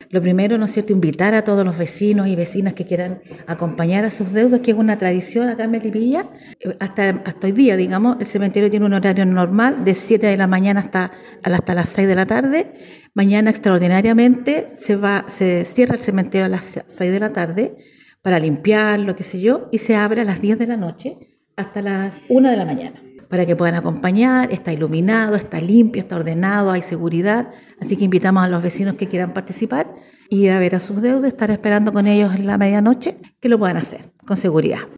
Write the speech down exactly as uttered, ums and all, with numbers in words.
Lo primero, ¿no es cierto?, invitar a todos los vecinos y vecinas que quieran acompañar a sus deudos, que es una tradición acá en Melipilla. Hasta, hasta hoy día, digamos, el cementerio tiene un horario normal de siete de la mañana hasta, hasta las seis de la tarde. Mañana, extraordinariamente, se va, se cierra el cementerio a las seis de la tarde para limpiarlo, qué sé yo, y se abre a las diez de la noche hasta las una de la mañana, para que puedan acompañar. Está iluminado, está limpio, está ordenado, hay seguridad, así que invitamos a los vecinos que quieran participar, ir a ver a sus deudos, estar esperando con ellos en la medianoche, que lo puedan hacer con seguridad.